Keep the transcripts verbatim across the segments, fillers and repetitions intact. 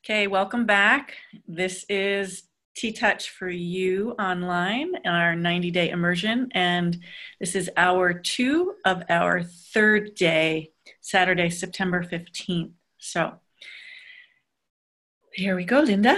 Okay, welcome back. This is T-Touch for You online, our ninety-day immersion, and this is hour two of our third day, Saturday, September fifteenth. So here we go, Linda.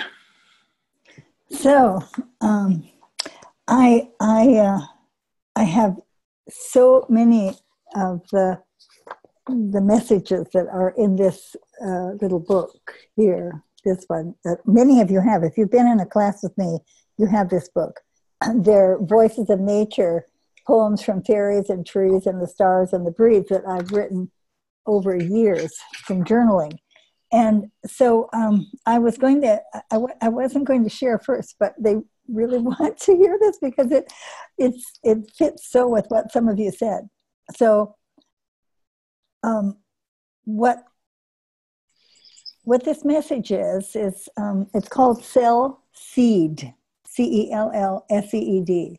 So um, I I uh, I have so many of the the messages that are in this uh, little book here. This one that many of you have. If you've been in a class with me, you have this book. They're Voices of Nature, poems from fairies and trees and the stars and the breeze that I've written over years from journaling. And so um, I was going to, I, w- I wasn't going to share first, but they really want to hear this because it, it's, it fits so with what some of you said. So um, what, what this message is, is um, it's called Cell Seed, C E L L S E E D.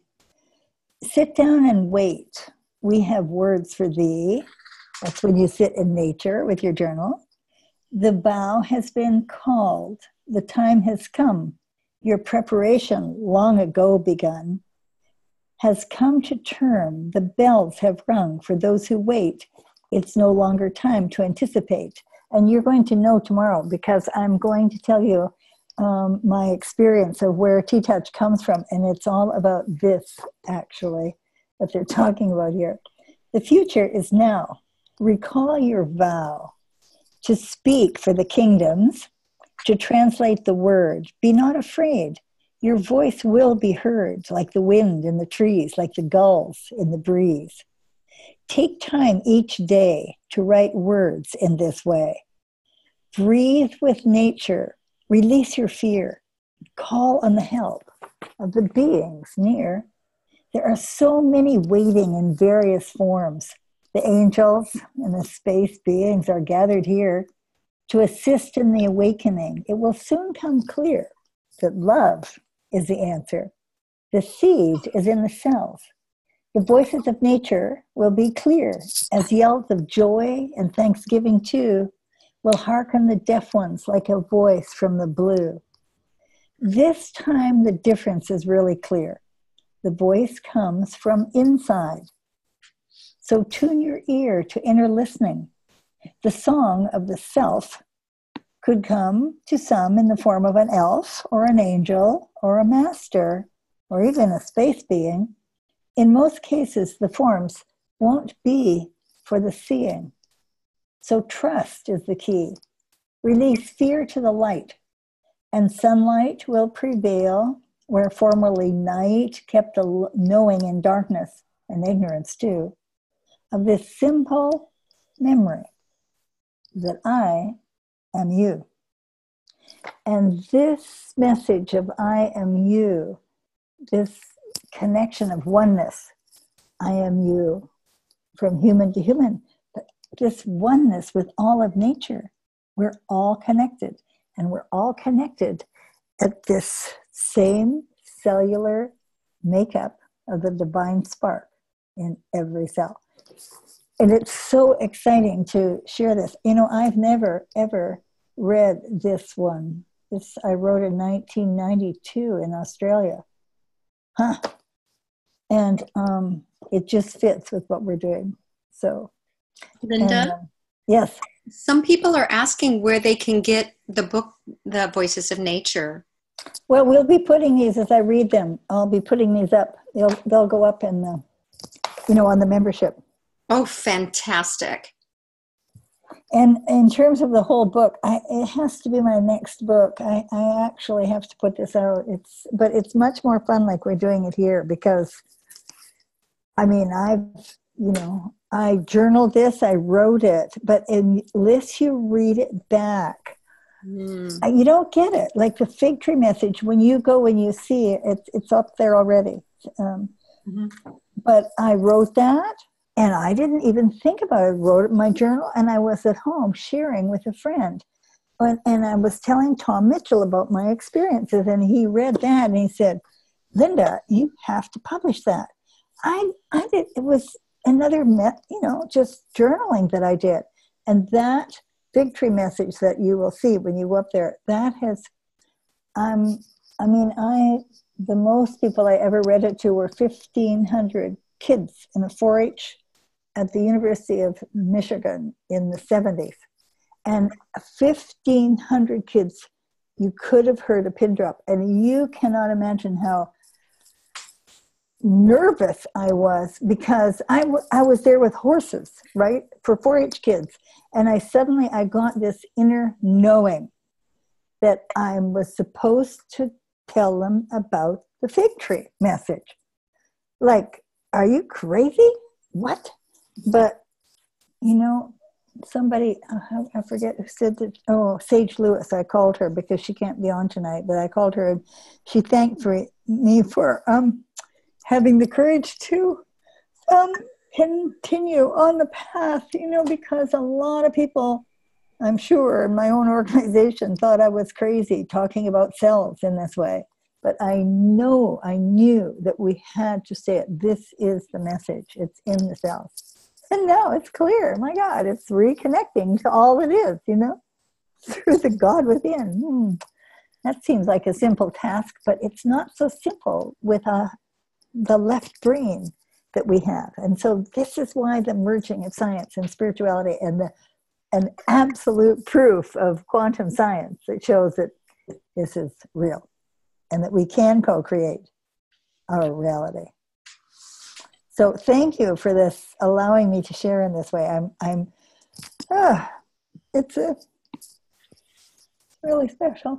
Sit down and wait. We have words for thee. That's when you sit in nature with your journal. The bough has been called. The time has come. Your preparation, long ago begun, has come to term. The bells have rung for those who wait. It's no longer time to anticipate. And you're going to know tomorrow because I'm going to tell you um, my experience of where T-Touch comes from. And it's all about this, actually, that they're talking about here. The future is now. Recall your vow to speak for the kingdoms, to translate the word. Be not afraid. Your voice will be heard like the wind in the trees, like the gulls in the breeze. Take time each day to write words in this way. Breathe with nature. Release your fear. Call on the help of the beings near. There are so many waiting in various forms. The angels and the space beings are gathered here to assist in the awakening. It will soon come clear that love is the answer. The seed is in the cells. The voices of nature will be clear as yells of joy and thanksgiving too will hearken the deaf ones like a voice from the blue. This time the difference is really clear. The voice comes from inside. So tune your ear to inner listening. The song of the self could come to some in the form of an elf or an angel or a master or even a space being. In most cases, the forms won't be for the seeing. So trust is the key. Release fear to the light, and sunlight will prevail where formerly night kept the knowing in darkness and ignorance too, of this simple memory that I am you. And this message of I am you, this connection of oneness, I am you, from human to human, but this oneness with all of nature, we're all connected, and we're all connected at this same cellular makeup of the divine spark in every cell. And it's so exciting to share this. You know, I've never, ever read this one. This I wrote in nineteen ninety-two in Australia. Huh. And um, it just fits with what we're doing. So, Linda? And, uh, yes. Some people are asking where they can get the book, The Voices of Nature. Well, we'll be putting these as I read them. I'll be putting these up. They'll they'll go up in the, you know, on the membership. Oh, fantastic. And in terms of the whole book, I, it has to be my next book. I, I actually have to put this out. It's but it's much more fun like we're doing it here because, I mean, I've, you know, I journaled this, I wrote it, but unless you read it back, mm. you don't get it. Like the fig tree message, when you go and you see it, it's, it's up there already. Um, mm-hmm. But I wrote that, and I didn't even think about it. I wrote it in my journal, and I was at home sharing with a friend. And, and I was telling Tom Mitchell about my experiences, and he read that, and he said, Linda, you have to publish that. I, I did, it was another, you know, just journaling that I did. And that fig tree message that you will see when you go up there, that has, um, I mean, I, the most people I ever read it to were fifteen hundred kids in a four H at the University of Michigan in the seventies. And fifteen hundred kids, you could have heard a pin drop. And you cannot imagine how nervous I was, because I, w- I was there with horses, right, for four H kids. And I suddenly, I got this inner knowing that I was supposed to tell them about the fig tree message. Like, are you crazy? What? But, you know, somebody, uh, I forget who said that, oh, Sage Lewis, I called her because she can't be on tonight, but I called her and she thanked for me for um, having the courage to um, continue on the path, you know, because a lot of people, I'm sure, in my own organization thought I was crazy talking about cells in this way. But I know, I knew that we had to say it. This is the message. It's in the cells. And now it's clear. My God, it's reconnecting to all it is, you know, through the God within. Hmm. That seems like a simple task, but it's not so simple with a, the left brain that we have. And so this is why the merging of science and spirituality and the an absolute proof of quantum science that shows that this is real and that we can co-create our reality. So thank you for this, allowing me to share in this way. I'm, I'm, ah, it's a, really special.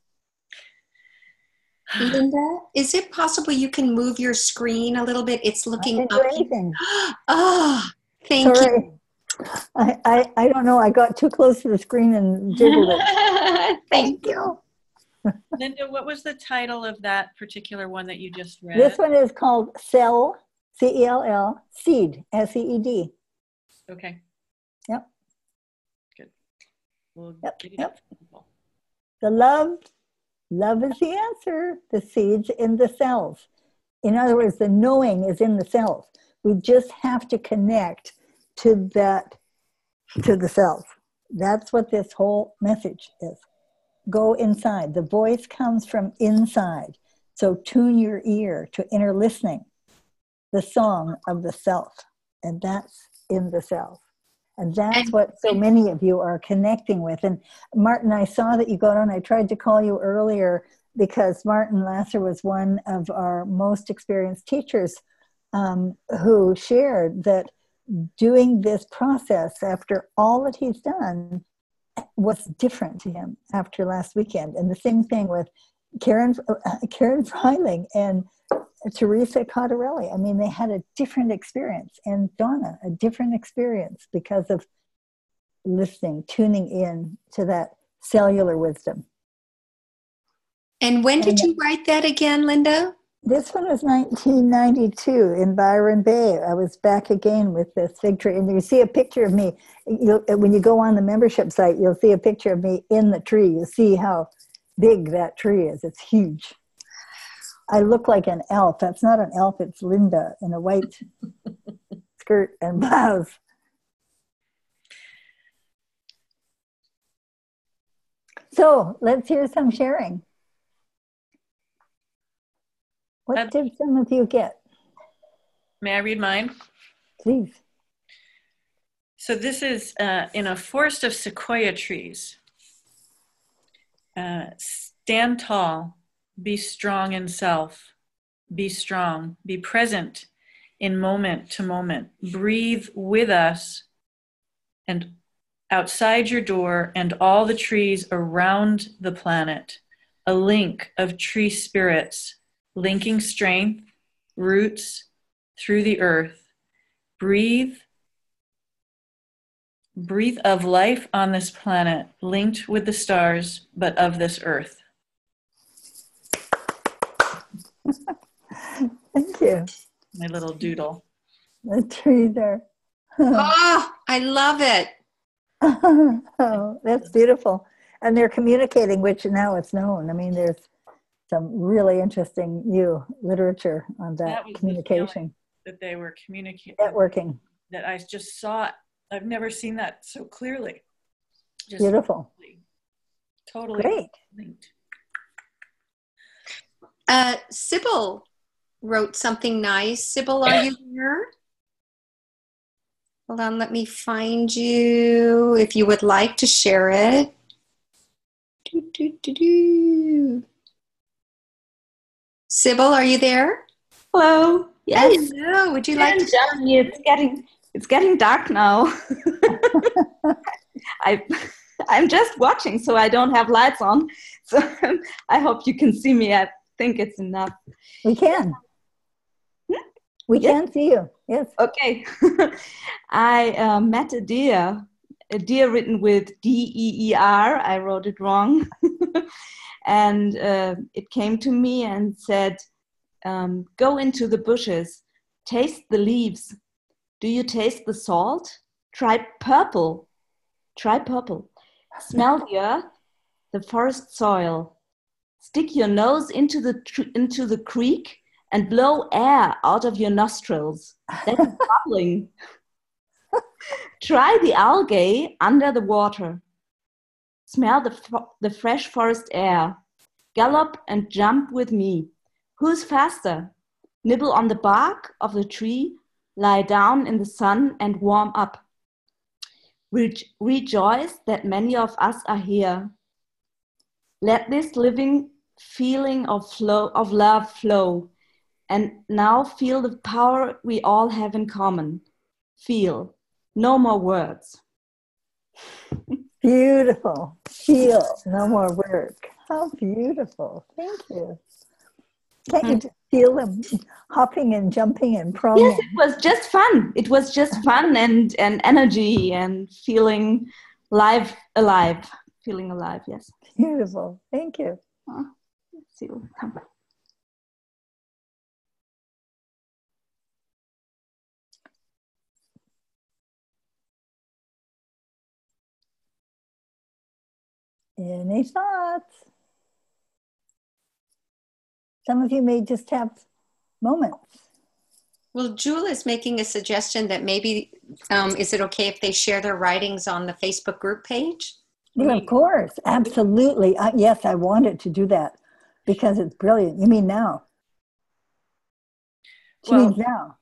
Linda, is it possible you can move your screen a little bit? It's looking I didn't up. do anything. Oh, thank Sorry. you. I, I, I don't know. I got too close to the screen and jiggled it. Thank you. Linda, what was the title of that particular one that you just read? This one is called Cell, C E L L, Seed, S E E D. Okay. Yep. Good. We'll Yep. get it Yep. up for people. The love, love is the answer. The seeds in the cells. In other words, the knowing is in the cells. We just have to connect to that, to the cells. That's what this whole message is. Go inside. The voice comes from inside. So tune your ear to inner listening, the song of the self. And that's in the self. And that's And- what so many of you are connecting with. And Martin, I saw that you got on. I tried to call you earlier because Martin Lasser was one of our most experienced teachers um, who shared that doing this process after all that he's done was different to him after last weekend. And the same thing with Karen, uh, Karen Freiling and Teresa Cottarelli. I mean, they had a different experience. And Donna, a different experience because of listening, tuning in to that cellular wisdom. And when did And you write that again, Linda? this one was nineteen ninety-two in Byron Bay. I was back again with this fig tree. And you see a picture of me. You'll, when you go on the membership site, you'll see a picture of me in the tree. You'll see how big that tree is. It's huge. I look like an elf. That's not an elf. It's Linda in a white skirt and blouse. So let's hear some sharing. What Uh, did some of you get? May I read mine? Please. So this is uh, in a forest of sequoia trees. Uh, stand tall, be strong in self, be strong, be present in moment to moment. Breathe with us and outside your door and all the trees around the planet. A link of tree spirits, linking strength, roots through the earth. Breathe Breathe of life on this planet, linked with the stars, but of this earth. Thank you. My little doodle. The tree there. Oh, I love it. Oh, that's beautiful. And they're communicating, which now it's known. I mean, there's some really interesting new literature on that, That was the communication, feeling that they were communicating. networking. That I just saw. I've never seen that so clearly. Just Beautiful. Totally, totally Great. linked. Uh, Sybil wrote something nice. Sybil, are you here? Hold on, let me find you if you would like to share it. Do, do, do, do. Sybil, are you there? Hello. Yes. Hello. Would you like to tell me it's getting it's getting dark now. I I'm just watching, so I don't have lights on. So I hope you can see me. I think it's enough. We can. We Yes. can see you. Yes. Okay. I uh, met a deer, a deer written with D E E R. I wrote it wrong. And uh, it came to me and said, um, go into the bushes, taste the leaves. Do you taste the salt? Try purple. Try purple. Smell the earth, the forest soil. Stick your nose into the tr- into the creek and blow air out of your nostrils. That is bubbling. Try the algae under the water. Smell the, fo- the fresh forest air. Gallop and jump with me. Who's faster? Nibble on the bark of the tree, lie down in the sun and warm up. Re- rejoice that many of us are here. Let this living feeling of flow of love flow. And now feel the power we all have in common. Feel. No more words. Beautiful. Feel. No more work. How beautiful. Thank you. Can't you just feel them hopping and jumping and pronging? Yes, it was just fun. It was just fun and, and energy and feeling live, alive. Feeling alive, yes. Beautiful. Thank you. Oh, let's see. Come. Any thoughts? Some of you may just have moments. Well, Jewel is making a suggestion that maybe, um, is it okay if they share their writings on the Facebook group page? Yeah, of course. Absolutely. Uh, yes, I wanted to do that because it's brilliant. You mean now? She Well- means now.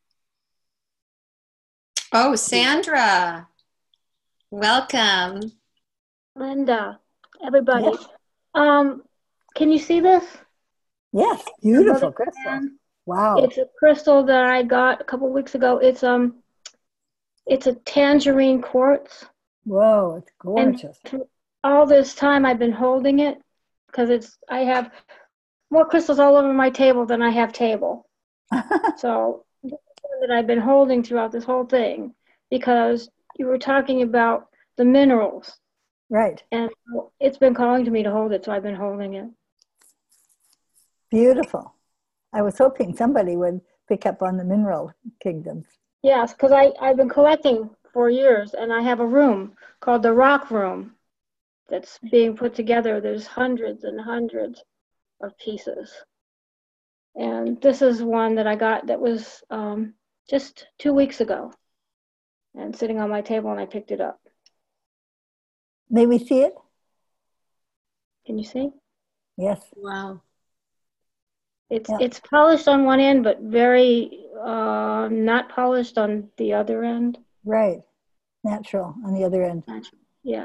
Oh, Sandra. Welcome. Linda, everybody. Yes. Um, can you see this? Yes, beautiful Mother crystal. Sand. Wow. It's a crystal that I got a couple weeks ago. It's um, it's a tangerine quartz. Whoa, it's gorgeous. And all this time I've been holding it because it's I have more crystals all over my table than I have table. So this one that I've been holding throughout this whole thing because you were talking about the minerals. Right. And it's been calling to me to hold it, so I've been holding it. Beautiful. I was hoping somebody would pick up on the mineral kingdoms. Yes, because I've been collecting for years, and I have a room called the Rock Room that's being put together. There's hundreds and hundreds of pieces. And this is one that I got that was um, just two weeks ago and sitting on my table, and I picked it up. May we see it? Can you see? Yes. Wow. It's Yeah. it's polished on one end, but very uh, not polished on the other end. Right. Natural on the other end. Yeah.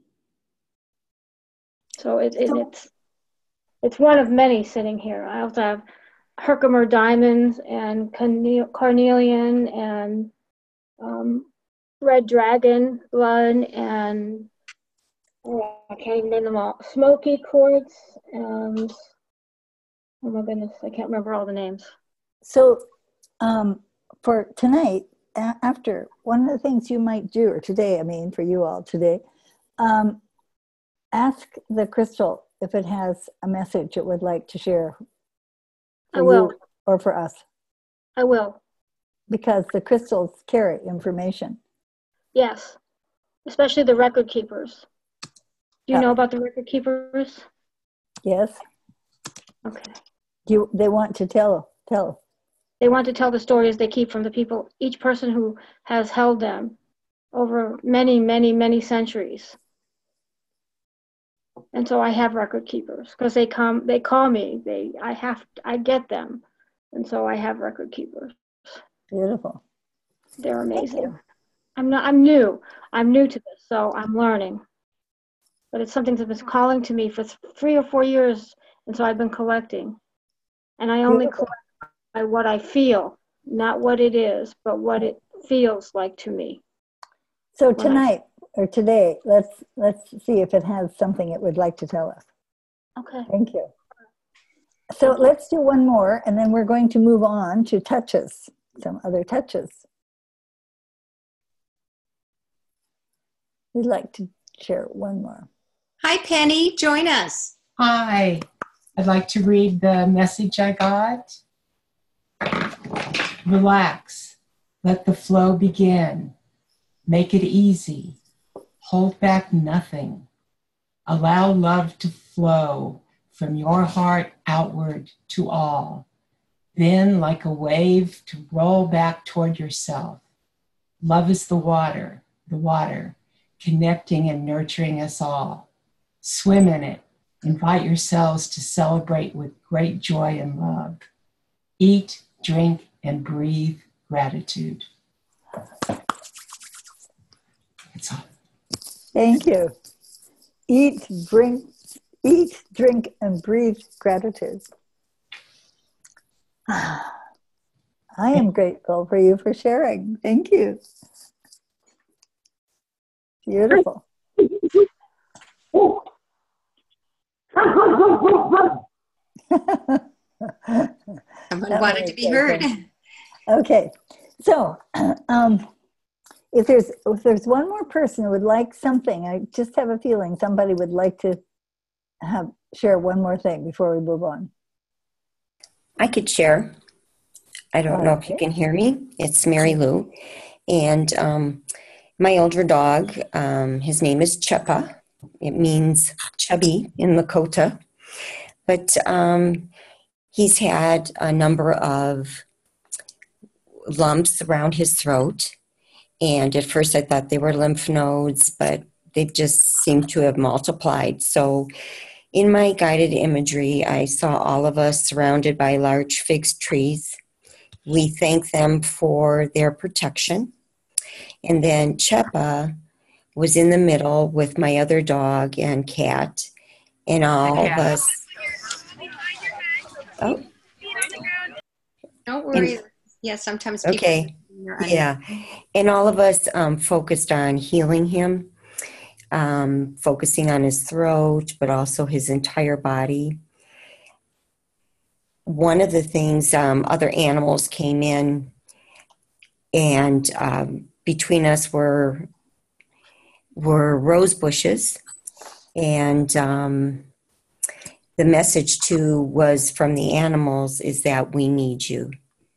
So it, it it's it's one of many sitting here. I also have Herkimer diamonds and carne- carnelian and um, red dragon blood and oh, I can't even name them all. Smoky quartz and oh my goodness, I can't remember all the names. So um, for tonight, a- after, one of the things you might do, or today, I mean, for you all today, um, ask the crystal if it has a message it would like to share for I will. you or for us, I will. because the crystals carry information. Yes, especially the record keepers. Do you Yeah. know about the record keepers? Yes? Okay. Do you, they want to tell, tell. They want to tell the stories they keep from the people, each person who has held them over many, many, many centuries. And so I have record keepers because they come, they call me. They, I have, I get them, and so I have record keepers. Beautiful. They're amazing. I'm not. I'm new. I'm new to this, so I'm learning. But it's something that's been calling to me for th- three or four years, and so I've been collecting. And I only Beautiful. collect by what I feel, not what it is, but what it feels like to me. So When I- tonight or today, let's let's see if it has something it would like to tell us. Okay. Thank you. So let's do one more, and then we're going to move on to touches, some other touches. We'd like to share one more. Hi, Penny. Join us. Hi, I'd like to read the message I got. Relax. Let the flow begin. Make it easy. Hold back nothing. Allow love to flow from your heart outward to all. Then, like a wave, to roll back toward yourself. Love is the water, the water, connecting and nurturing us all. Swim in it. Invite yourselves to celebrate with great joy and love. Eat, drink, and breathe gratitude. That's all. Thank you. Eat, drink, eat, drink, and breathe gratitude. I am grateful for you for sharing. Thank you. Beautiful. Someone That wanted was to be good. heard. Okay, so um, if there's if there's one more person who would like something, I just have a feeling somebody would like to have share one more thing before we move on. I could share. I don't know if you can hear me. It's Mary Lou. And um, my older dog, um, his name is Chepa. It means chubby in Lakota. But um, he's had a number of lumps around his throat. And at first I thought they were lymph nodes, but they've just seemed to have multiplied. So in my guided imagery, I saw all of us surrounded by large fig trees. We thank them for their protection. And then Chepa was in the middle with my other dog and cat, and all of us. Oh. Don't worry. And, yeah, sometimes people. okay. Yeah. And all of us um, focused on healing him, um, focusing on his throat, but also his entire body. One of the things, um, other animals came in, and um, between us were were rose bushes, and um, the message too was from the animals is that we need you,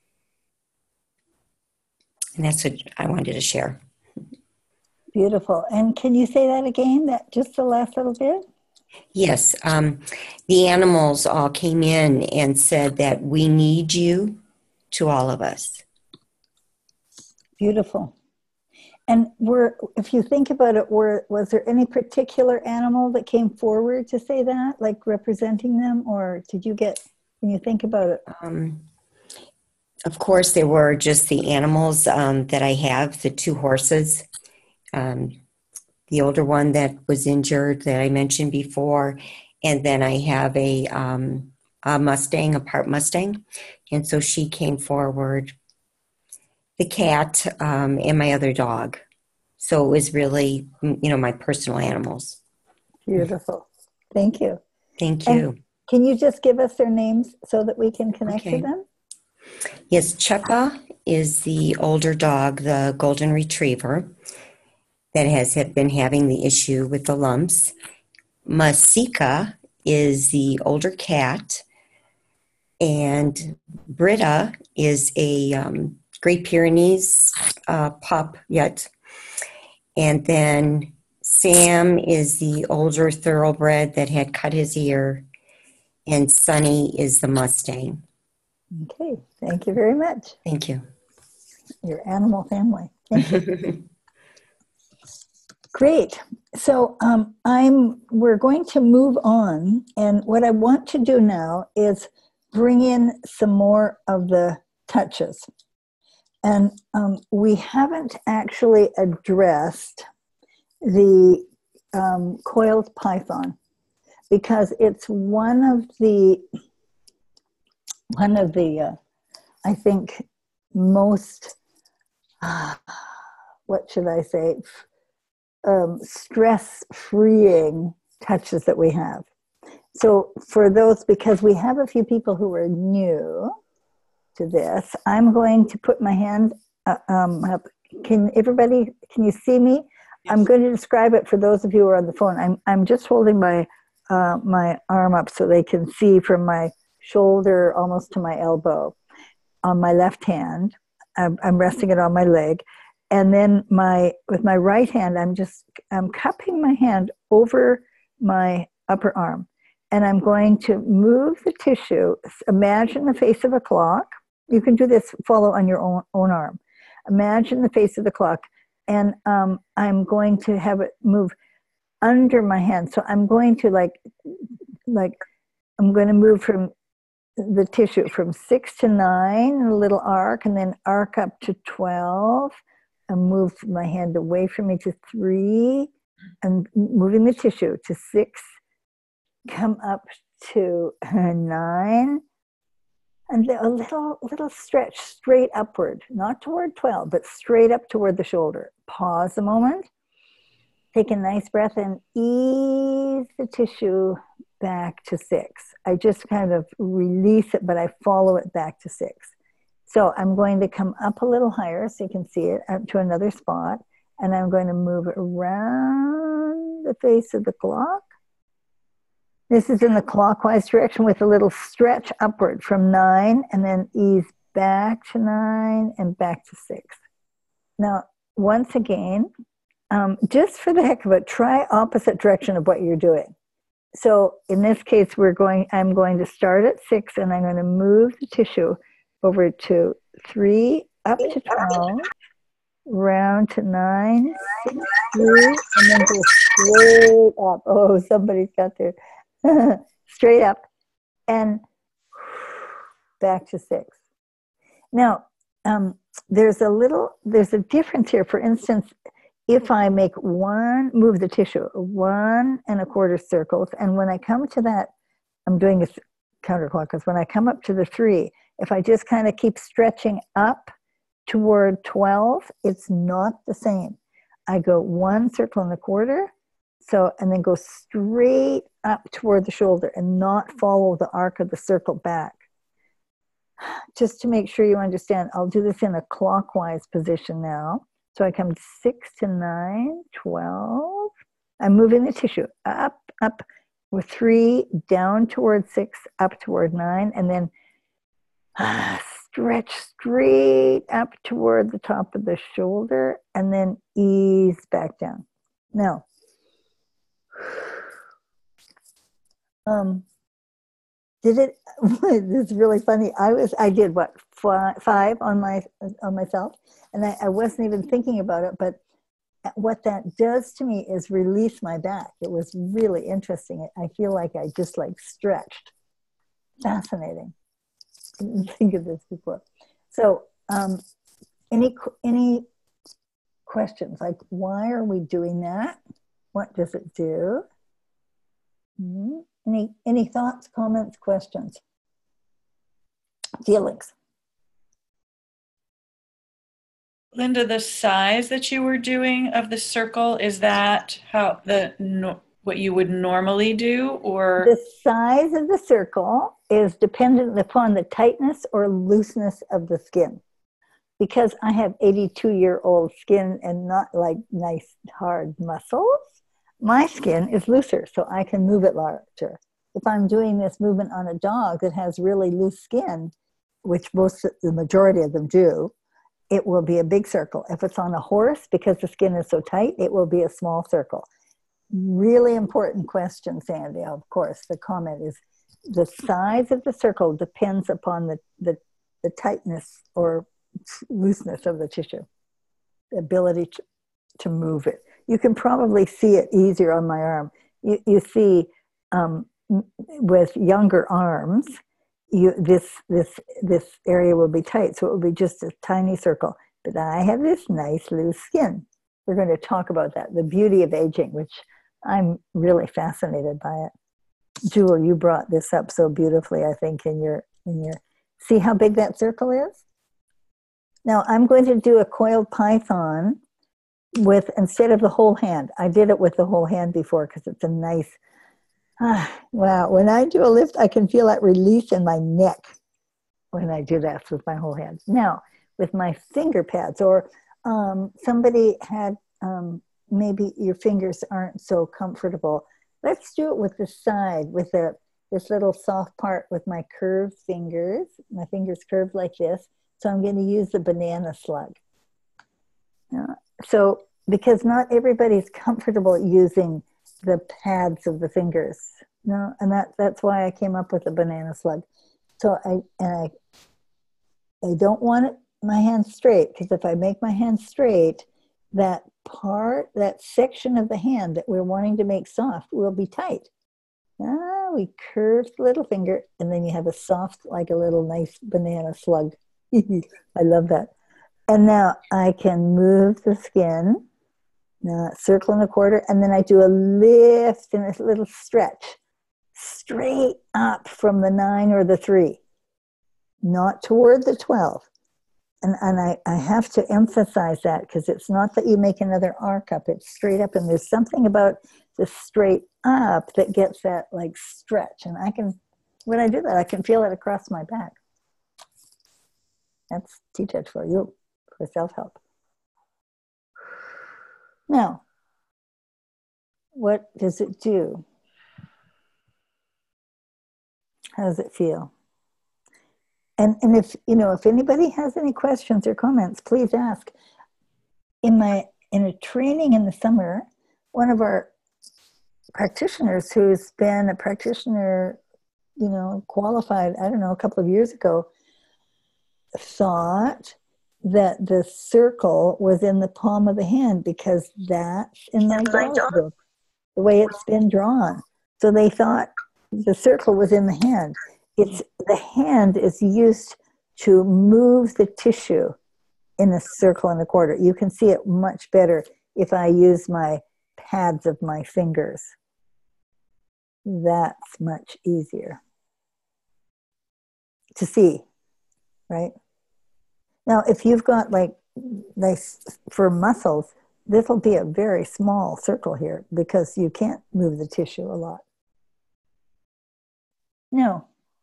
and that's what I wanted to share. Beautiful. And can you say that again? That just the last little bit. Yes, um, the animals all came in and said that we need you to all of us. Beautiful. And were, if you think about it, were, was there any particular animal that came forward to say that, like representing them, or did you get, when you think about it? Um, of course, there were just the animals um, that I have, the two horses. Um, the older one that was injured that I mentioned before, and then I have a, um, a Mustang, a part Mustang, and so she came forward. The cat um, and my other dog. So it was really, you know, my personal animals. Beautiful. Thank you. Thank you. And can you just give us their names so that we can connect Okay. to them? Yes, Chepa is the older dog, the golden retriever, that has been having the issue with the lumps. Masika is the older cat. And Britta is a um, Great Pyrenees uh, pup yet. And then Sam is the older thoroughbred that had cut his ear. And Sunny is the Mustang. Okay, thank you very much. Thank you. Your animal family. Thank you. Great. So um, I'm. We're going to move on, and what I want to do now is bring in some more of the touches, and um, we haven't actually addressed the um, coiled python because it's one of the one of the uh, I think most uh, what should I say? Um, stress-freeing touches that we have. So for those, because we have a few people who are new to this, I'm going to put my hand uh, um, up. Can everybody, can you see me? Yes. I'm going to describe it for those of you who are on the phone. I'm, I'm just holding my, uh, my arm up so they can see from my shoulder almost to my elbow on my left hand. I'm, I'm resting it on my leg. And then my, with my right hand, I'm just, I'm cupping my hand over my upper arm. And I'm going to move the tissue. Imagine the face of a clock. You can do this, follow on your own, own arm. Imagine the face of the clock. And um, I'm going to have it move under my hand. So I'm going to like, like, I'm going to move from the tissue from six to nine, a little arc, and then arc up to twelve. And move my hand away from me to three, and moving the tissue to six, come up to nine, and then a little little stretch straight upward, not toward twelve, but straight up toward the shoulder. Pause a moment, take a nice breath, and ease the tissue back to six. I just kind of release it, but I follow it back to six. So I'm going to come up a little higher so you can see it, up to another spot, and I'm going to move it around the face of the clock. This is in the clockwise direction with a little stretch upward from nine, and then ease back to nine and back to six. Now, once again, um, just for the heck of it, try opposite direction of what you're doing. So in this case, we're going. I'm going to start at six, and I'm going to move the tissue over to three, up to twelve, round to nine, six, three, and then go straight up. Oh, somebody's got their straight up, and back to six. Now, um, there's a little, there's a difference here. For instance, if I make one, move the tissue, one and a quarter circles, and when I come to that, I'm doing a counterclockwise. When I come up to the three, if I just kind of keep stretching up toward twelve, it's not the same. I go one circle and a quarter, so, and then go straight up toward the shoulder and not follow the arc of the circle back. Just to make sure you understand, I'll do this in a clockwise position now. So I come six to nine, twelve. I'm moving the tissue up, up with three, down toward six, up toward nine, and then ah, stretch straight up toward the top of the shoulder, and then ease back down. Now, um, did it? This is really funny. I was, I did what five, five on my on myself, and I, I wasn't even thinking about it. But what that does to me is release my back. It was really interesting. I feel like I just like stretched. Fascinating. I didn't think of this before. So, um, any any questions? Like, why are we doing that? What does it do? Mm-hmm. Any any thoughts, comments, questions, feelings? Linda, the size that you were doing of the circle, is that how the no, what you would normally do, or? The size of the circle is dependent upon the tightness or looseness of the skin. Because I have eighty-two-year-old skin and not like nice hard muscles, my skin is looser, so I can move it larger. If I'm doing this movement on a dog that has really loose skin, which most, the majority of them do, it will be a big circle. If it's on a horse, because the skin is so tight, it will be a small circle. Really important question, Sandy, of course. The comment is, the size of the circle depends upon the, the, the tightness or looseness of the tissue, the ability to, to move it. you can probably see it easier on my arm. You, you see, um, with younger arms, you this this this area will be tight, so it will be just a tiny circle. But I have this nice loose skin. We're going to talk about that, the beauty of aging, which I'm really fascinated by it. Jewel, you brought this up so beautifully, I think, in your in your. See how big that circle is? Now I'm going to do a coiled python with, instead of the whole hand. I did it with the whole hand before because it's a nice, ah, wow. When I do a lift, I can feel that release in my neck when I do that with my whole hand. Now, with my finger pads, or um, somebody had, um, maybe your fingers aren't so comfortable. Let's do it with the side, with the, this little soft part with my curved fingers. My fingers curved like this. So I'm going to use the banana slug. Uh, so, because not everybody's comfortable using the pads of the fingers. No, and that, that's why I came up with the banana slug. So I, and I, I don't want it, my hand straight, because if I make my hand straight, that part, that section of the hand that we're wanting to make soft will be tight. Ah, we curve the little finger, and then you have a soft, like a little nice banana slug. I love that. And now I can move the skin, now circle and a quarter, and then I do a lift and a little stretch straight up from the nine or the three, not toward the twelve. And, and I, I have to emphasize that, because it's not that you make another arc up, it's straight up. And there's something about the straight up that gets that like stretch. And I can, when I do that, I can feel it across my back. That's T-Touch for you, for self-help. Now, what does it do? How does it feel? And, and if, you know, if anybody has any questions or comments, please ask. In my, in a training in the summer, one of our practitioners who's been a practitioner, you know, qualified, I don't know, a couple of years ago, thought that the circle was in the palm of the hand because that's in my dog's book, the way it's been drawn. So they thought the circle was in the hand. It's, the hand is used to move the tissue in a circle and a quarter. You can see it much better if I use my pads of my fingers. That's much easier to see, right? Now, if you've got like, nice for muscles, this will be a very small circle here because you can't move the tissue a lot. No.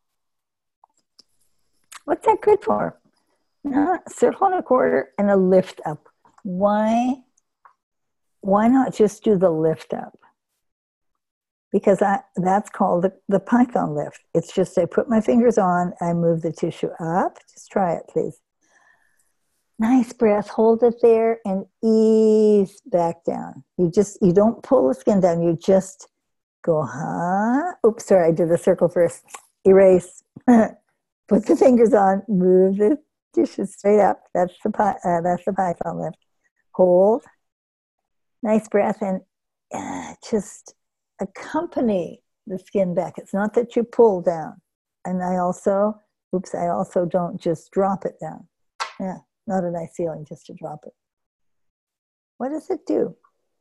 What's that good for? Uh, circle and a quarter and a lift up. Why, why not just do the lift up? Because I, that's called the, the Python lift. It's just I put my fingers on, I move the tissue up. Just try it, please. Nice breath, hold it there and ease back down. You just, you don't pull the skin down, you just go, huh? Oops, sorry, I did the circle first. Erase. Put the fingers on, move the tissue straight up. That's the, uh, that's the Python lift. Hold. Nice breath and uh, just accompany the skin back. It's not that you pull down. And I also, oops, I also don't just drop it down. Yeah, not a nice feeling just to drop it. What does it do?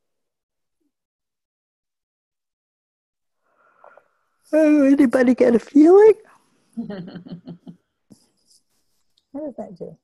Oh, anybody get a feeling? What does that do?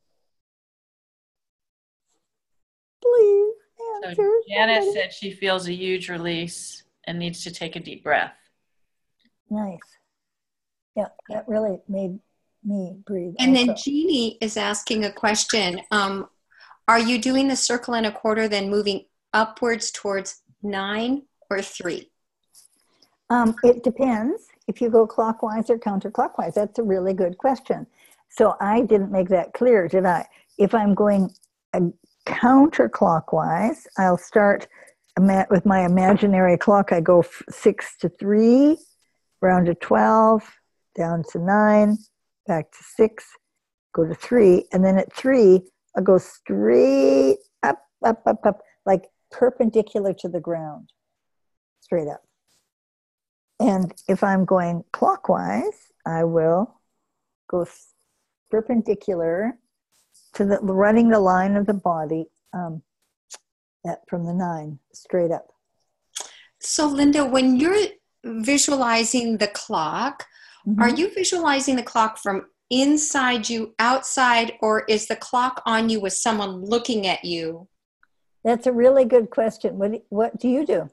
Please answer. So Janet somebody. said she feels a huge release and needs to take a deep breath. Nice. Yeah, that really made me breathe. And also. then Jeannie is asking a question. Um, are you doing the circle and a quarter, then moving upwards towards nine or three? Um, it depends if you go clockwise or counterclockwise. That's a really good question. So I didn't make that clear, did I? If I'm going uh, counterclockwise, I'll start with my imaginary clock. I go six to three, round to twelve, down to nine, back to six, go to three, and then at three, I go straight up, up, up, up, like perpendicular to the ground, straight up. And if I'm going clockwise, I will go perpendicular to the, running the line of the body um, at, from the nine, straight up. So Linda, when you're visualizing the clock, Mm-hmm. are you visualizing the clock from inside you, outside, or is the clock on you with someone looking at you? That's a really good question. What, what do you do?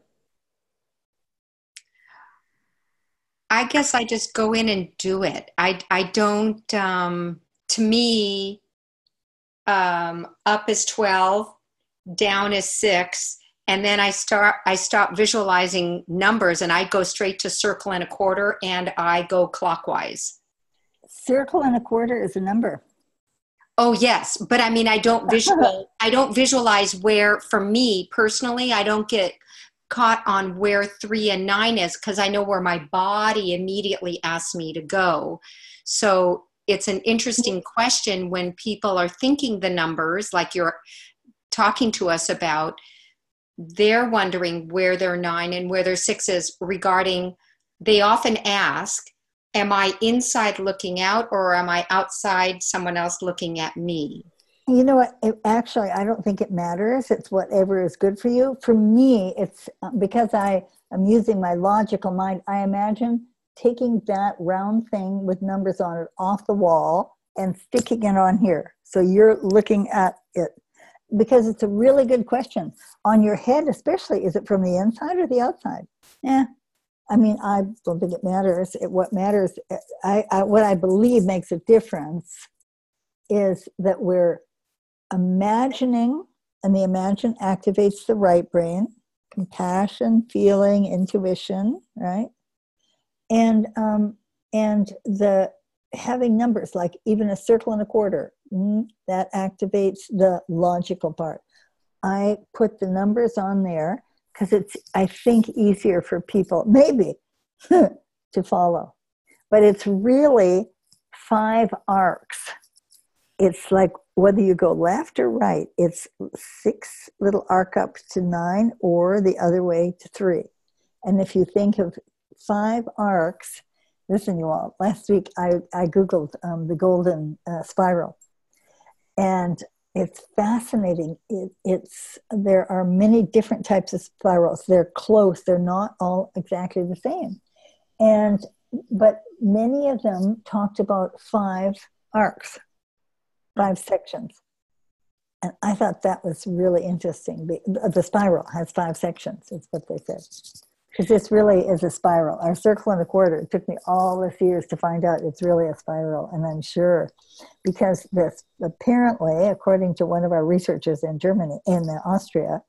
I guess I just go in and do it. I, I don't, um, to me, um, up is twelve, down is six, and then I start, I stop visualizing numbers and I go straight to circle and a quarter and I go clockwise. Circle and a quarter is a number. Oh yes, but I mean, I don't visual, I don't visualize where, for me personally, I don't get caught on where three and nine is because I know where my body immediately asks me to go. So it's an interesting question when people are thinking the numbers, like you're talking to us about, they're wondering where their nine and where their six is regarding, they often ask, am I inside looking out or am I outside someone else looking at me? You know what? It, actually, I don't think it matters. It's whatever is good for you. For me, it's because I am using my logical mind. I imagine taking that round thing with numbers on it off the wall and sticking it on here. So you're looking at it. Because it's a really good question. On your head especially, is it from the inside or the outside? Yeah. I mean, I don't think it matters. It, what matters, I, I, what I believe makes a difference is that we're imagining, and the imagine activates the right brain, compassion, feeling, intuition, right? And um, and the having numbers like even a circle and a quarter, mm, that activates the logical part. I put the numbers on there because it's, I think, easier for people, maybe, to follow. But it's really five arcs. It's like whether you go left or right, it's six little arc ups to nine or the other way to three. And if you think of five arcs, listen, you all, last week I, I Googled um, the golden uh, spiral. And it's fascinating. It, it's there are many different types of spirals. They're close. They're not all exactly the same. And but many of them talked about five arcs, five sections. And I thought that was really interesting. The, the spiral has five sections, is what they said. Because this really is a spiral. Our circle and a quarter, it took me all this years to find out it's really a spiral. And I'm sure, because this apparently, according to one of our researchers in Germany, in Austria,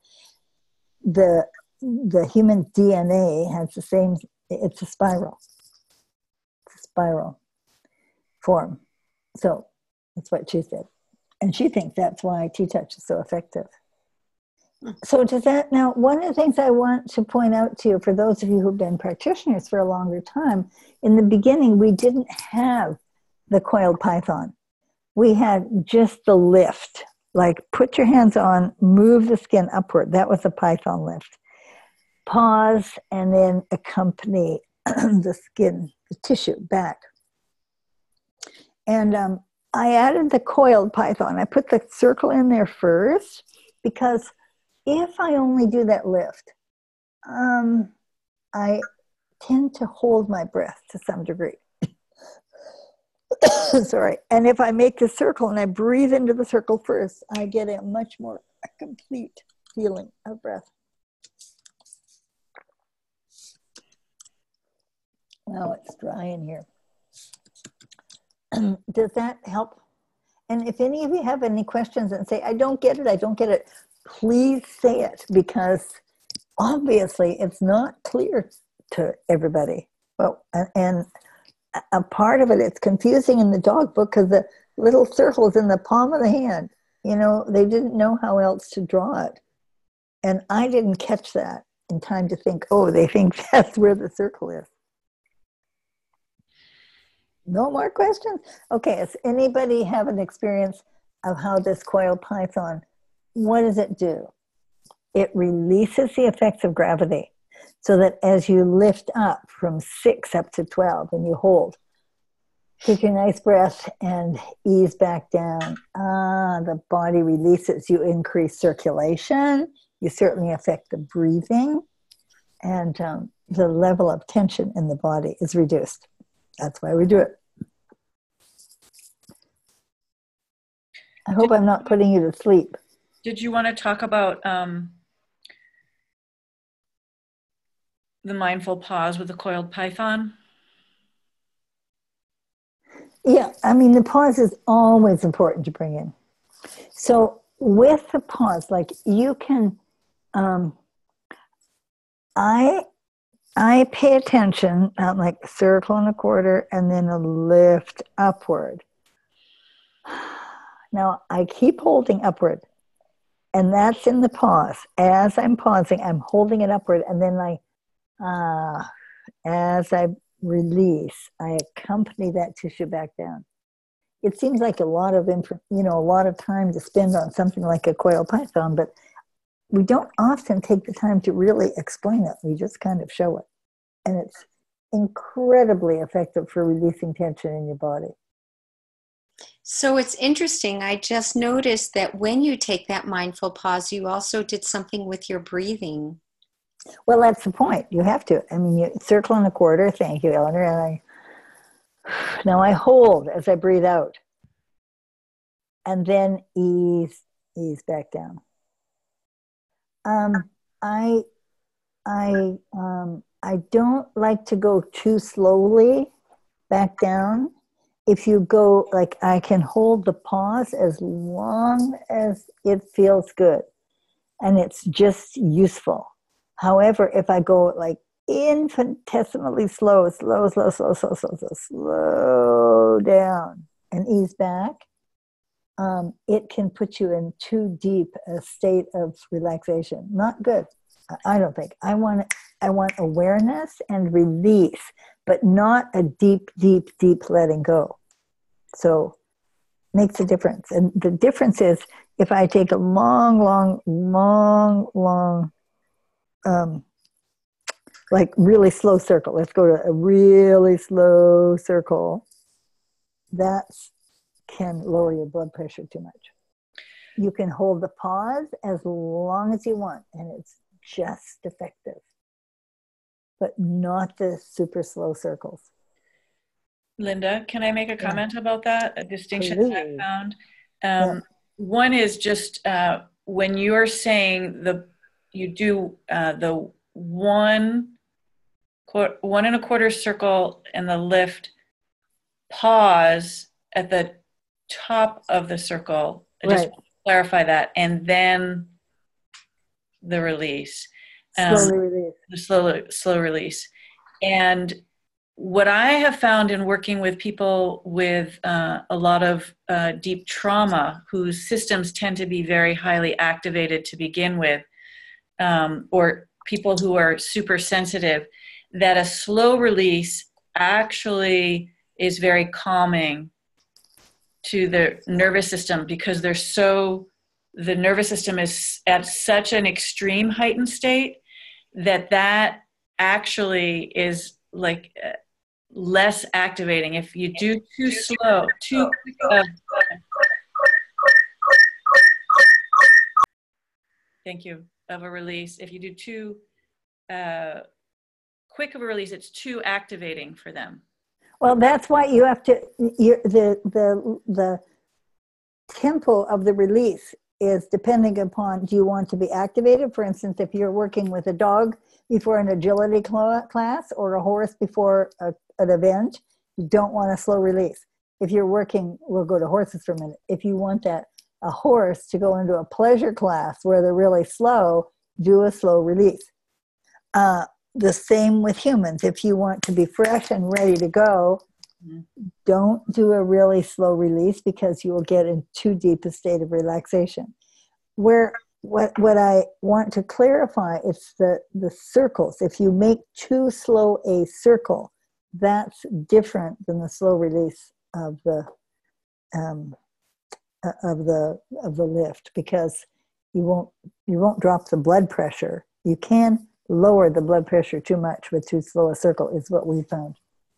the the human D N A has the same, it's a spiral. It's a spiral form. So that's what she said. And she thinks that's why T-Touch is so effective. So does that, now one of the things I want to point out to you, for those of you who've been practitioners for a longer time, in the beginning we didn't have the coiled python. We had just the lift, like put your hands on, move the skin upward. That was a python lift. Pause and then accompany the skin, the tissue back. And um, I added the coiled python. I put the circle in there first because if I only do that lift, um, I tend to hold my breath to some degree. Sorry. And if I make the circle and I breathe into the circle first, I get a much more a complete feeling of breath. Wow, it's dry in here. Does that help? And if any of you have any questions and say, I don't get it, I don't get it, please say it, because obviously it's not clear to everybody. Well, and a part of it, it's confusing in the dog book because the little circle is in the palm of the hand. You know, they didn't know how else to draw it. And I didn't catch that in time to think, oh, they think that's where the circle is. No more questions? Okay, does anybody have an experience of how this coiled python, what does it do? it releases the effects of gravity. So that as you lift up from six up to twelve and you hold, take a nice breath and ease back down. Ah, the body releases. You increase circulation. You certainly affect the breathing. And um, the level of tension in the body is reduced. That's why we do it. I hope I'm not putting you to sleep. Did you want to talk about um, the mindful pause with the coiled python? Yeah, I mean, the pause is always important to bring in. So with the pause, like you can, um, I, I pay attention at like a circle and a quarter and then a lift upward. Now I keep holding upward, and that's in the pause. As I'm pausing, I'm holding it upward, and then I, uh, as I release, I accompany that tissue back down. It seems like a lot of, inf- you know, a lot of time to spend on something like a coiled python, but we don't often take the time to really explain it. We just kind of show it. And it's incredibly effective for releasing tension in your body. So it's interesting. I just noticed that when you take that mindful pause, you also did something with your breathing. Well, that's the point. You have to. I mean, you circle and a quarter. Thank you, Eleanor. And I now I hold as I breathe out, and then ease, ease back down. Um, I, I, um, I don't like to go too slowly back down. If you go, like, I can hold the pause as long as it feels good and it's just useful. However, if I go like infinitesimally slow, slow, slow, slow, slow, slow, slow, slow down and ease back, um, it can put you in too deep a state of relaxation. Not good. I don't think. I want I want awareness and release, but not a deep, deep, deep letting go. So makes a difference. And the difference is if I take a long, long, long, long, um, like really slow circle. Let's go to a really slow circle. That can lower your blood pressure too much. You can hold the pause as long as you want, and it's just effective, but not the super slow circles. Linda, can I make a comment yeah. about that? A distinction Please. that I found. Um, yeah. One is just uh, when you're saying the you do uh, the one one and a quarter circle and the lift, pause at the top of the circle. I right. just want to clarify that, and then the release. Um, Slowly release. The slow, slow release. And what I have found in working with people with uh, a lot of uh, deep trauma, whose systems tend to be very highly activated to begin with, um, or people who are super sensitive, that a slow release actually is very calming to the nervous system, because they're so, the nervous system is at such an extreme heightened state that that actually is like uh, less activating. If you do too slow, too uh, thank you, of a release, if you do too uh, quick of a release, it's too activating for them. Well, that's why you have to, you're, the, the, the tempo of the release is depending upon, do you want to be activated? For instance, if you're working with a dog before an agility cl- class or a horse before a, an event, you don't want a slow release. If you're working, we'll go to horses for a minute. If you want that, a horse to go into a pleasure class where they're really slow, do a slow release. Uh, the same with humans. If you want to be fresh and ready to go, mm-hmm. don't do a really slow release, because you will get in too deep a state of relaxation. Where what what I want to clarify is the, the circles. If you make too slow a circle, that's different than the slow release of the um, of the of the lift, because you won't you won't drop the blood pressure. You can lower the blood pressure too much with too slow a circle, is what we found.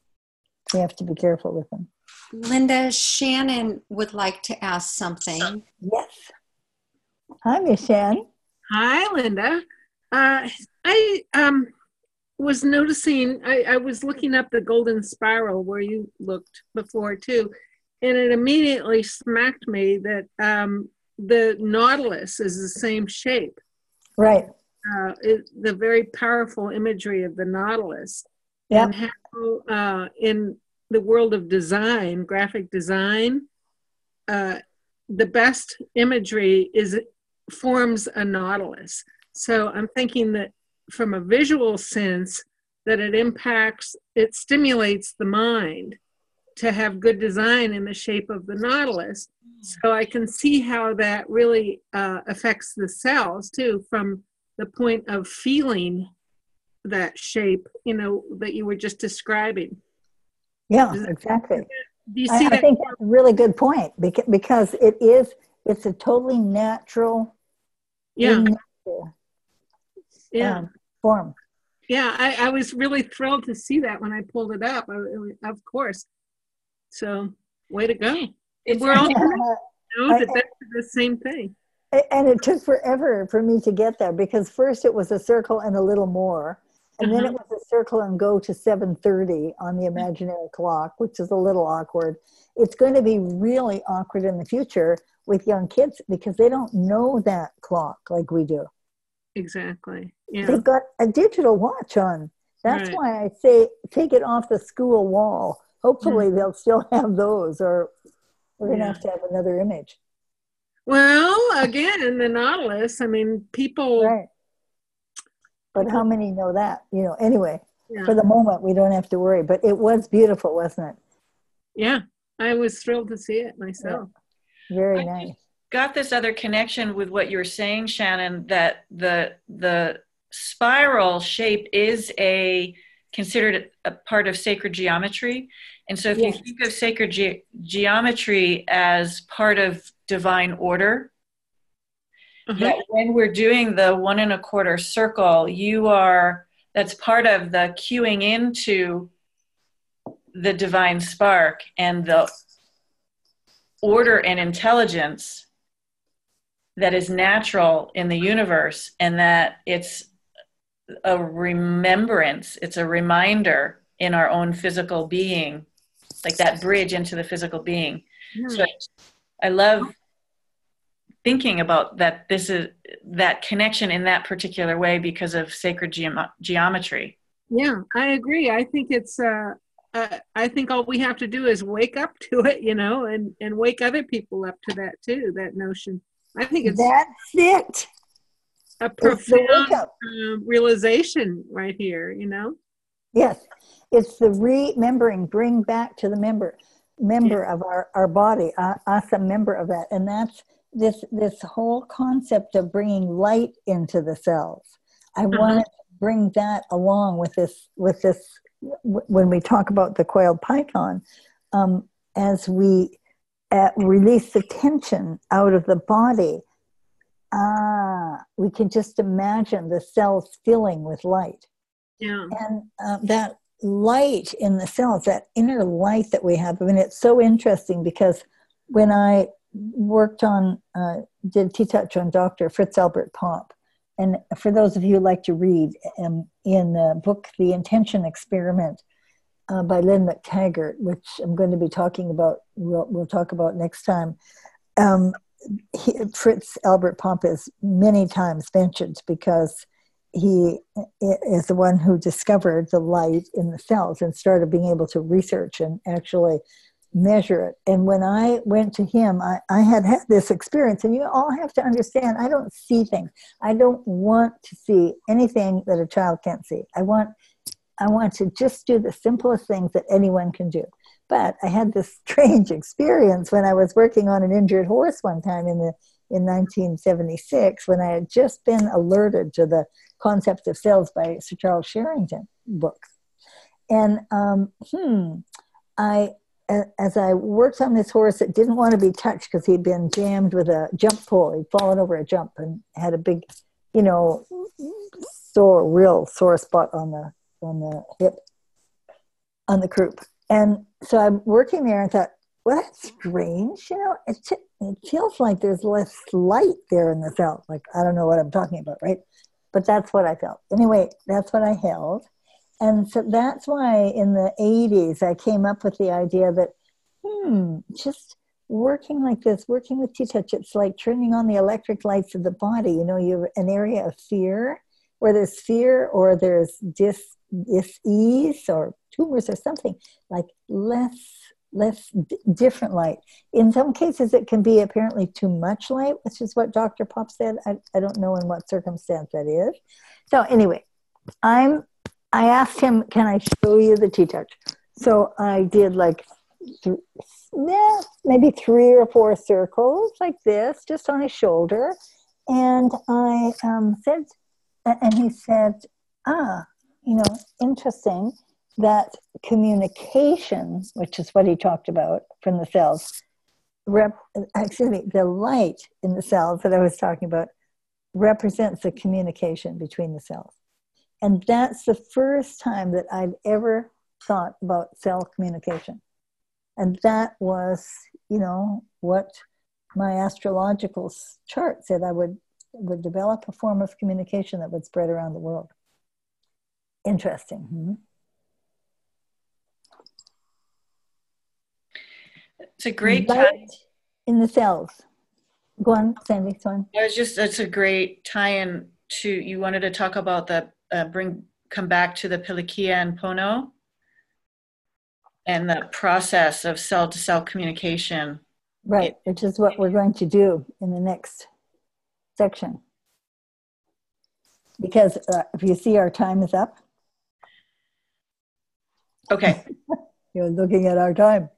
You have to be careful with them. Linda, Shannon would like to ask something. Yes. Hi, Miss Shan. Hi, Linda. Uh, I um, was noticing, I, I was looking up the golden spiral where you looked before too, and it immediately smacked me that um, the Nautilus is the same shape. Right. Uh, it, the very powerful imagery of the Nautilus. Yeah. And how uh, in the world of design, graphic design, uh, the best imagery is forms a Nautilus. So I'm thinking that from a visual sense, that it impacts, it stimulates the mind to have good design in the shape of the Nautilus. So I can see how that really uh, affects the cells too, from the point of feeling that shape, you know, that you were just describing. Yeah, exactly. Do you see I, that? I think that's a really good point, because, because it is, it's a totally natural, Yeah. nature, Yeah. um, form. Yeah, I, I was really thrilled to see that when I pulled it up, I, of course. So, way to go. It's We're all Yeah. know that I- that's the same thing. And it took forever for me to get there, because first it was a circle and a little more, and then it Uh-huh. was a circle and go to seven thirty on the imaginary clock, which is a little awkward. It's going to be really awkward in the future with young kids, because they don't know that clock like we do. Exactly. Yeah. They've got a digital watch on. That's Right. why I say take it off the school wall. Hopefully Mm. they'll still have those, or we're going to Yeah. have to have another image. Well, again, the Nautilus, I mean, people. Right. But how many know that? You know, anyway, Yeah. for the moment, we don't have to worry. But it was beautiful, wasn't it? Yeah. I was thrilled to see it myself. Very I nice. got this other connection with what you were saying, Shannon, that the the spiral shape is a considered a part of sacred geometry. And so if Yes. you think of sacred ge- geometry as part of divine order, Uh-huh. that when we're doing the one and a quarter circle, you are, that's part of the cueing into the divine spark and the order and intelligence that is natural in the universe, and that it's a remembrance, it's a reminder in our own physical being, like that bridge into the physical being. Yeah. So I love thinking about that, this is that connection in that particular way because of sacred geom- geometry. Yeah, I agree. I think it's, uh, uh, I think all we have to do is wake up to it, you know, and, and wake other people up to that too, that notion. I think it's That's it. a It's the wake profound up. uh, realization right here, you know? Yes. It's the remembering, bring back to the member, member of our, our body, uh, us a member of that. And that's this, this whole concept of bringing light into the cells. I Uh-huh. want to bring that along with this, with this, w- when we talk about the coiled python, um, as we uh, release the tension out of the body. Ah, we can just imagine the cells filling with light. Yeah. And uh, that light in the cells, that inner light that we have, I mean, it's so interesting, because when I worked on, uh, did T-Touch on Doctor Fritz Albert Popp, and for those of you who like to read, um, in the book, The Intention Experiment, uh, by Lynn McTaggart, which I'm going to be talking about, we'll, we'll talk about next time. Um, he, Fritz Albert Popp is many times mentioned because he is the one who discovered the light in the cells and started being able to research and actually measure it. And when I went to him, I, I had had this experience, and you all have to understand, I don't see things. I don't want to see anything that a child can't see. I want, I want to just do the simplest things that anyone can do. But I had this strange experience when I was working on an injured horse one time in the in nineteen seventy-six, when I had just been alerted to the concept of cells by Sir Charles Sherrington books. And um, hmm, I as I worked on this horse, it didn't want to be touched because he'd been jammed with a jump pole. He'd fallen over a jump and had a big, you know, sore, real sore spot on the on the hip, on the croup. And so I'm working there and thought, well, that's strange. You know, it, it feels like there's less light there in the cell. Like, I don't know what I'm talking about, right? But that's what I felt. Anyway, that's what I held. And so that's why in the eighties, I came up with the idea that, hmm, just working like this, working with T-Touch, it's like turning on the electric lights of the body. You know, you're an area of fear, where there's fear or there's dis, dis-ease or tumors or something, like less, less d- different light. In some cases, it can be apparently too much light, which is what Doctor Pop said. I, I don't know in what circumstance that is. So anyway, I'm I asked him, can I show you the T-Touch? So I did like, th- yeah, maybe three or four circles like this, just on his shoulder. And I um, said, and he said, ah, you know, interesting that communication, which is what he talked about from the cells, rep, excuse me, the light in the cells that I was talking about represents the communication between the cells. And that's the first time that I've ever thought about cell communication. And that was, you know, what my astrological chart said I would, would develop a form of communication that would spread around the world. Interesting. Hmm? It's a great Light time. In the cells. Go on, Sandy, go on. It was just, it's a great tie-in to, you wanted to talk about the, uh, bring, come back to the Pilikia and Pono and the process of cell-to-cell communication. Right, It, which is what we're going to do in the next section. Because uh, if you see our time is up. okay. You're looking at our time.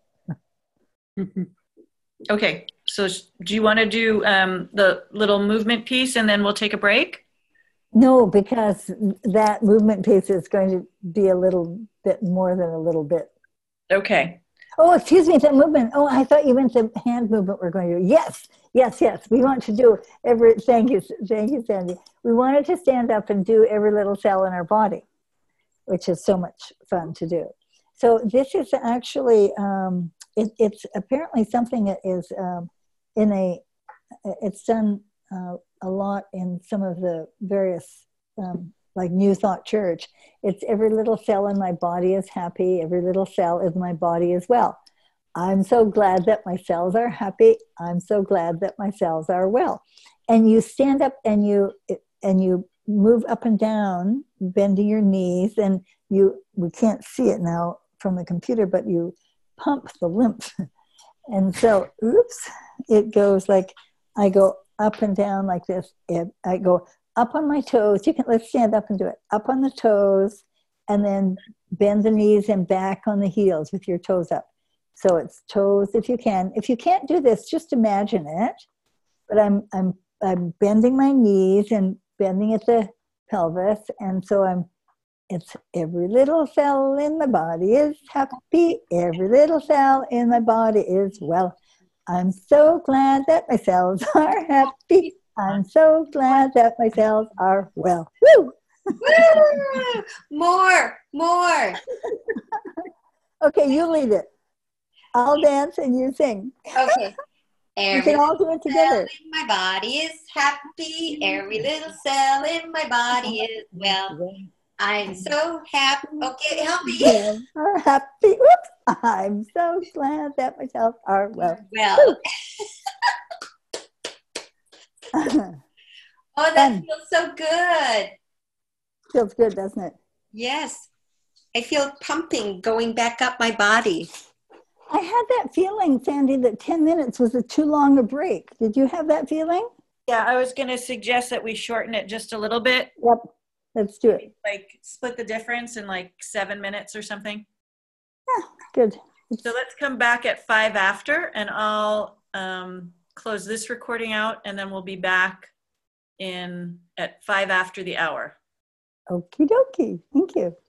Okay, so do you want to do um, the little movement piece and then we'll take a break? No, because that movement piece is going to be a little bit more than a little bit. Okay. Oh, excuse me, that movement. Oh, I thought you meant the hand movement we're going to do. Yes, yes, yes. We want to do every, thank you, thank you, Sandy. We wanted to stand up and do every little cell in our body, which is so much fun to do. So this is actually, um, it, it's apparently something that is um, in a, it's done uh, a lot in some of the various, um, like New Thought Church. It's every little cell in my body is happy. Every little cell in my body is well. I'm so glad that my cells are happy. I'm so glad that my cells are well. And you stand up and you, and you move up and down, bending your knees, and you, we can't see it now from the computer, but you pump the lymph. And so, oops, it goes like, I go up and down like this. I go up on my toes. You can, let's stand up and do it. Up on the toes, and then bend the knees and back on the heels with your toes up. So it's toes if you can. If you can't do this, just imagine it. But I'm I'm I'm bending my knees and bending at the pelvis, and so I'm. It's every little cell in my body is happy. Every little cell in my body is well. I'm so glad that my cells are happy. I'm so glad that my cells are well. Woo! Woo! More, more. Okay, you lead it. I'll dance and you sing. Okay. We can all do it together. In my body is happy. Every little cell in my body is well. I'm so happy. Okay, help me. Are happy. Whoops. I'm so glad that my cells are well. Well. Oh, that Fun. feels so good. Feels good, doesn't it? Yes. I feel pumping going back up my body. I had that feeling, Sandy, that ten minutes was a too long a break. Did you have that feeling? Yeah, I was going to suggest that we shorten it just a little bit. Yep. Let's do it. Like split the difference in like seven minutes or something. Yeah, good. So let's come back at five after, and I'll um, close this recording out, and then we'll be back in at five after the hour. Okie dokie. Thank you.